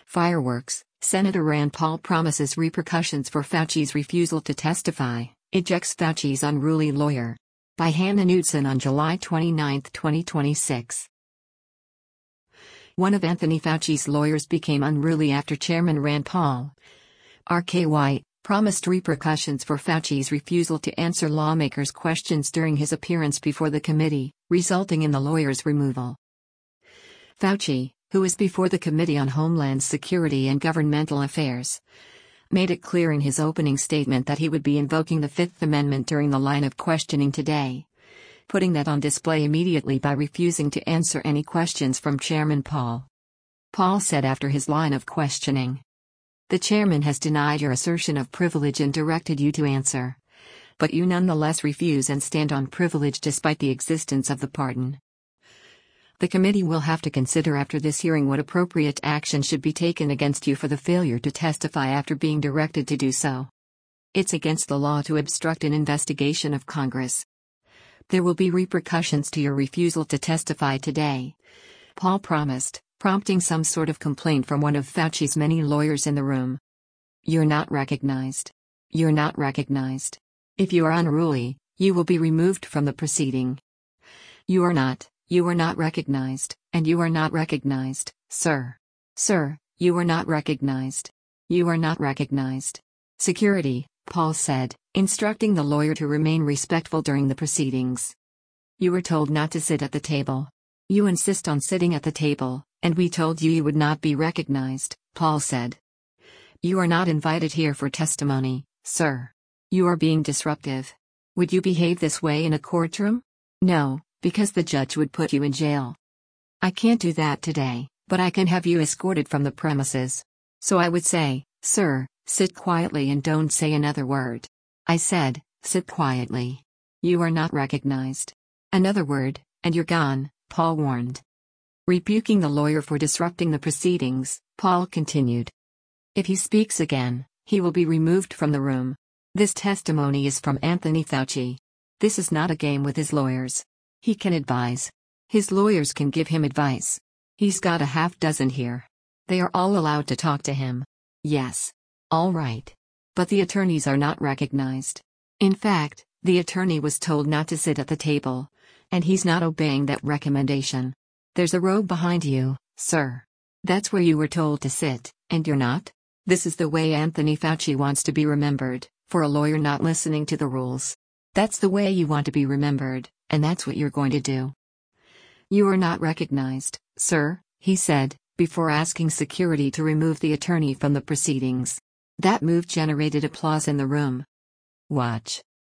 Fireworks, Senator Rand Paul promises repercussions for Fauci's refusal to testify, ejects Fauci's unruly lawyer. By Hannah Knudsen on July 29, 2026. One of Anthony Fauci's lawyers became unruly after Chairman Rand Paul, RK promised repercussions for Fauci's refusal to answer lawmakers' questions during his appearance before the committee, resulting in the lawyer's removal. Fauci, who is before the Committee on Homeland Security and Governmental Affairs, made it clear in his opening statement that he would be invoking the Fifth Amendment during the line of questioning today, putting that on display immediately by refusing to answer any questions from Chairman Paul. Paul said after his line of questioning, "The chairman has denied your assertion of privilege and directed you to answer. But you nonetheless refuse and stand on privilege despite the existence of the pardon. The committee will have to consider after this hearing what appropriate action should be taken against you for the failure to testify after being directed to do so. It's against the law to obstruct an investigation of Congress. There will be repercussions to your refusal to testify today," Paul promised, prompting some sort of complaint from one of Fauci's many lawyers in the room. "You're not recognized. You're not recognized. If you are unruly, you will be removed from the proceeding. You are not recognized, and you are not recognized, sir. Sir, you are not recognized. You are not recognized. Security," Paul said, instructing the lawyer to remain respectful during the proceedings. "You were told not to sit at the table. You insist on sitting at the table, and we told you you would not be recognized," Paul said. "You are not invited here for testimony, sir. You are being disruptive. Would you behave this way in a courtroom? No, because the judge would put you in jail. I can't do that today, but I can have you escorted from the premises. So I would say, sir, sit quietly and don't say another word. I said, sit quietly. You are not recognized. Another word, and you're gone," Paul warned. Rebuking the lawyer for disrupting the proceedings, Paul continued, "If he speaks again, he will be removed from the room. This testimony is from Anthony Fauci. This is not a game with his lawyers. He can advise. His lawyers can give him advice. He's got a half dozen here. They are all allowed to talk to him. Yes. All right. But the attorneys are not recognized. In fact, the attorney was told not to sit at the table, and he's not obeying that recommendation. There's a row behind you, sir. That's where you were told to sit, and you're not? This is the way Anthony Fauci wants to be remembered, for a lawyer not listening to the rules. That's the way you want to be remembered, and that's what you're going to do. You are not recognized, sir," he said, before asking security to remove the attorney from the proceedings. That move generated applause in the room. Watch.